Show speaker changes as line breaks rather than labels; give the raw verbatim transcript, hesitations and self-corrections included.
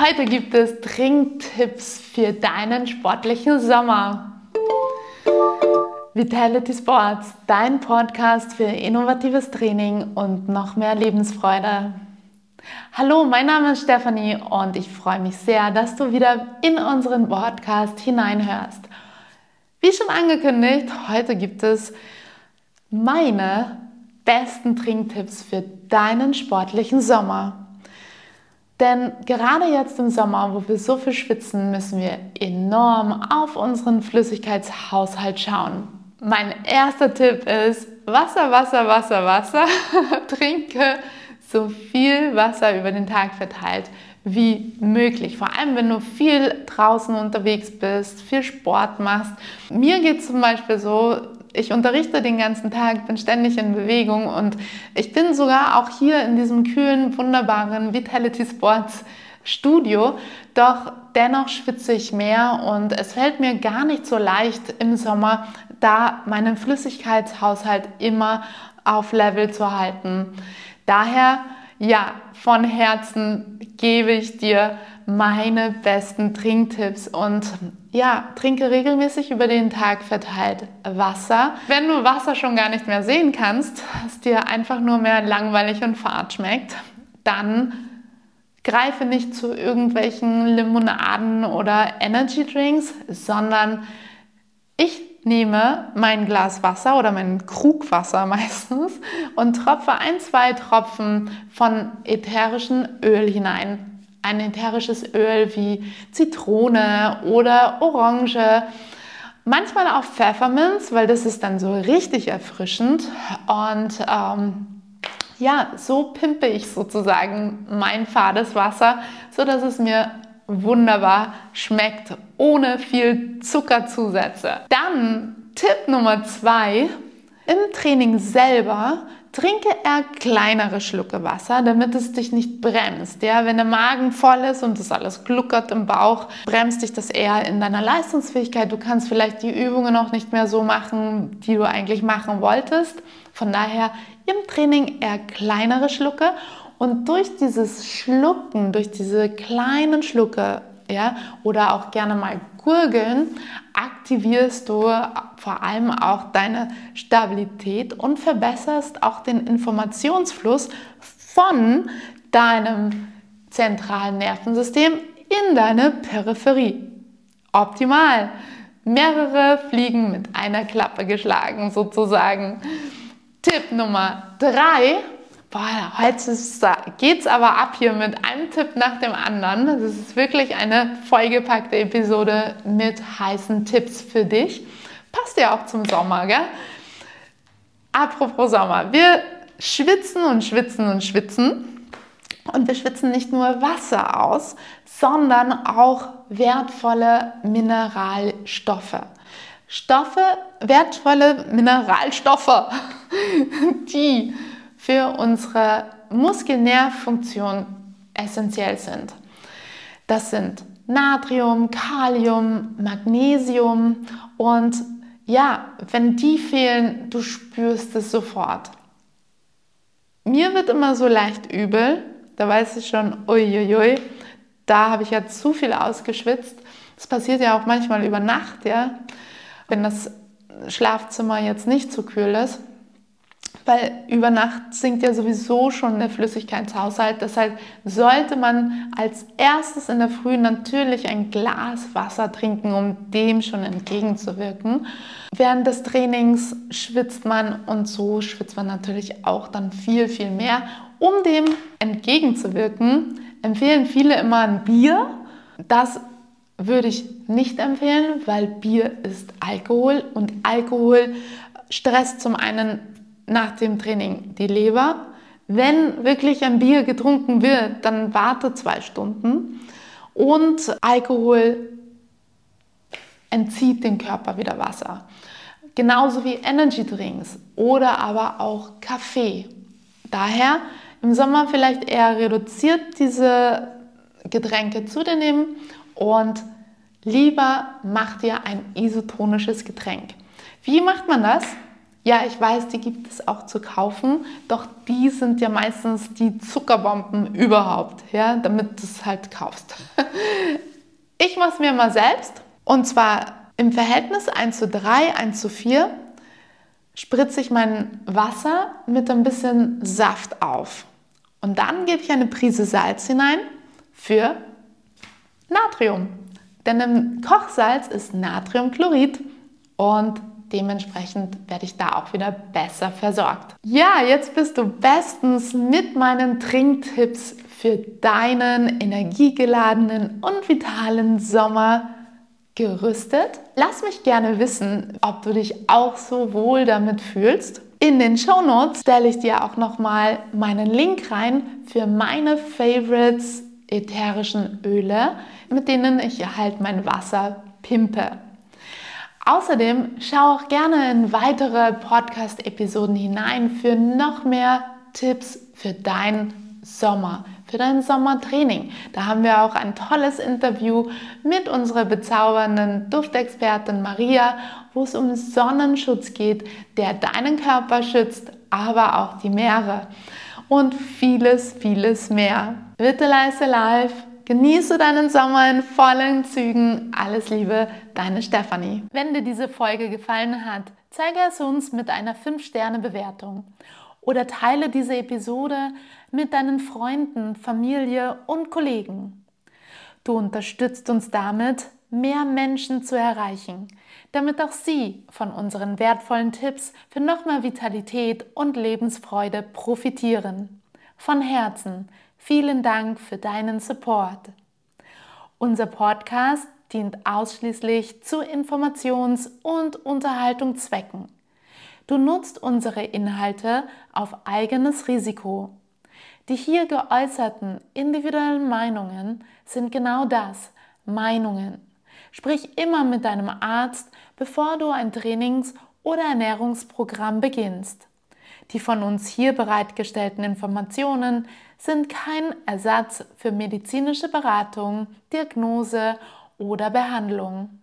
Heute gibt es Trinktipps für deinen sportlichen Sommer. Vitality Sports, dein Podcast für innovatives Training und noch mehr Lebensfreude. Hallo, mein Name ist Stefanie und ich freue mich sehr, dass du wieder in unseren Podcast hineinhörst. Wie schon angekündigt, heute gibt es meine besten Trinktipps für deinen sportlichen Sommer. Denn gerade jetzt im Sommer, wo wir so viel schwitzen, müssen wir enorm auf unseren Flüssigkeitshaushalt schauen. Mein erster Tipp ist Wasser, Wasser, Wasser, Wasser. Trinke so viel Wasser über den Tag verteilt wie möglich. Vor allem, wenn du viel draußen unterwegs bist, viel Sport machst. Mir geht es zum Beispiel so, ich unterrichte den ganzen Tag, bin ständig in Bewegung und ich bin sogar auch hier in diesem kühlen, wunderbaren Vitality Sports Studio. Doch dennoch schwitze ich mehr und es fällt mir gar nicht so leicht im Sommer, da meinen Flüssigkeitshaushalt immer auf Level zu halten. Daher, ja, von Herzen gebe ich dir meine besten Trinktipps und ja, trinke regelmäßig über den Tag verteilt Wasser. Wenn du Wasser schon gar nicht mehr sehen kannst, es dir einfach nur mehr langweilig und fad schmeckt, dann greife nicht zu irgendwelchen Limonaden oder Energy Drinks, sondern ich nehme mein Glas Wasser oder mein Krug Wasser meistens und tropfe ein, zwei Tropfen von ätherischem Öl hinein. Ein ätherisches Öl wie Zitrone oder Orange, manchmal auch Pfefferminz, weil das ist dann so richtig erfrischend. Und ähm, ja, so pimpe ich sozusagen mein fades Wasser, sodass es mir wunderbar schmeckt, ohne viel Zuckerzusätze. Dann Tipp Nummer zwei, im Training selber trinke eher kleinere Schlucke Wasser, damit es dich nicht bremst. Ja, wenn der Magen voll ist und das alles gluckert im Bauch, bremst dich das eher in deiner Leistungsfähigkeit. Du kannst vielleicht die Übungen auch nicht mehr so machen, die du eigentlich machen wolltest. Von daher im Training eher kleinere Schlucke. Und durch dieses Schlucken, durch diese kleinen Schlucke, ja, oder auch gerne mal gurgeln, aktivierst du vor allem auch deine Stabilität und verbesserst auch den Informationsfluss von deinem zentralen Nervensystem in deine Peripherie. Optimal! Mehrere Fliegen mit einer Klappe geschlagen sozusagen. Tipp Nummer drei. Boah, heute geht es aber ab hier mit einem Tipp nach dem anderen. Das ist wirklich eine vollgepackte Episode mit heißen Tipps für dich. Passt ja auch zum Sommer, gell? Apropos Sommer, wir schwitzen und schwitzen und schwitzen. Und wir schwitzen nicht nur Wasser aus, sondern auch wertvolle Mineralstoffe. Stoffe, wertvolle Mineralstoffe, die für unsere Muskelnervfunktion essentiell sind. Das sind Natrium, Kalium, Magnesium und ja, wenn die fehlen, du spürst es sofort. Mir wird immer so leicht übel, da weiß ich schon, uiuiui, da habe ich ja zu viel ausgeschwitzt. Das passiert ja auch manchmal über Nacht, ja, wenn das Schlafzimmer jetzt nicht zu kühl ist. Weil über Nacht sinkt ja sowieso schon der Flüssigkeitshaushalt. Deshalb sollte man als erstes in der Früh natürlich ein Glas Wasser trinken, um dem schon entgegenzuwirken. Während des Trainings schwitzt man und so schwitzt man natürlich auch dann viel, viel mehr. Um dem entgegenzuwirken, empfehlen viele immer ein Bier. Das würde ich nicht empfehlen, weil Bier ist Alkohol und Alkohol stresst zum einen nach dem Training die Leber. Wenn wirklich ein Bier getrunken wird, dann warte zwei Stunden und Alkohol entzieht dem Körper wieder Wasser. Genauso wie Energy Drinks oder aber auch Kaffee. Daher im Sommer vielleicht eher reduziert diese Getränke zu dir nehmen und lieber mach dir ein isotonisches Getränk. Wie macht man das? Ja, ich weiß, die gibt es auch zu kaufen, doch die sind ja meistens die Zuckerbomben überhaupt, ja, damit du es halt kaufst. Ich mache es mir mal selbst und zwar im Verhältnis eins zu drei, eins zu vier spritze ich mein Wasser mit ein bisschen Saft auf. Und dann gebe ich eine Prise Salz hinein für Natrium. Denn im Kochsalz ist Natriumchlorid und dementsprechend werde ich da auch wieder besser versorgt. Ja, jetzt bist du bestens mit meinen Trinktipps für deinen energiegeladenen und vitalen Sommer gerüstet. Lass mich gerne wissen, ob du dich auch so wohl damit fühlst. In den Shownotes stelle ich dir auch nochmal meinen Link rein für meine Favorites ätherischen Öle, mit denen ich halt mein Wasser pimpe. Außerdem schau auch gerne in weitere Podcast-Episoden hinein für noch mehr Tipps für deinen Sommer, für dein Sommertraining. Da haben wir auch ein tolles Interview mit unserer bezaubernden Duftexpertin Maria, wo es um Sonnenschutz geht, der deinen Körper schützt, aber auch die Meere und vieles, vieles mehr. Vitalize Life. Genieße deinen Sommer in vollen Zügen. Alles Liebe, deine Stefanie. Wenn dir diese Folge gefallen hat, zeige es uns mit einer fünf Sterne Bewertung oder teile diese Episode mit deinen Freunden, Familie und Kollegen. Du unterstützt uns damit, mehr Menschen zu erreichen, damit auch sie von unseren wertvollen Tipps für noch mehr Vitalität und Lebensfreude profitieren. Von Herzen. Vielen Dank für deinen Support. Unser Podcast dient ausschließlich zu Informations- und Unterhaltungszwecken. Du nutzt unsere Inhalte auf eigenes Risiko. Die hier geäußerten individuellen Meinungen sind genau das, Meinungen. Sprich immer mit deinem Arzt, bevor du ein Trainings- oder Ernährungsprogramm beginnst. Die von uns hier bereitgestellten Informationen sind kein Ersatz für medizinische Beratung, Diagnose oder Behandlung.